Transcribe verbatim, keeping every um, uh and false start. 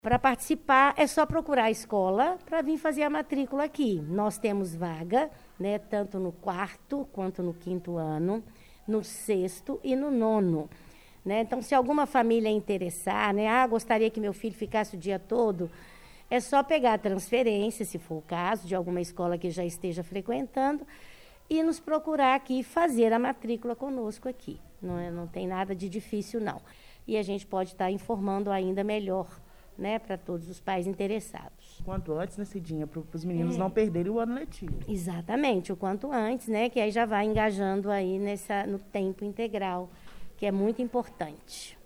Para participar, é só procurar a escola para vir fazer a matrícula aqui. Nós temos vaga, né, tanto no quarto quanto no quinto ano, no sexto e no nono. Né? Então, se alguma família interessar, né, ah, gostaria que meu filho ficasse o dia todo, é só pegar a transferência, se for o caso, de alguma escola que já esteja frequentando, e nos procurar aqui e fazer a matrícula conosco aqui. Não, é, não tem nada de difícil, não. E a gente pode estar informando ainda melhor, né, para todos os pais interessados. Quanto antes, né, Cidinha, para os meninos é. não perderem o ano letivo. Exatamente, o quanto antes, né, que aí já vai engajando aí nessa, no tempo integral, que é muito importante.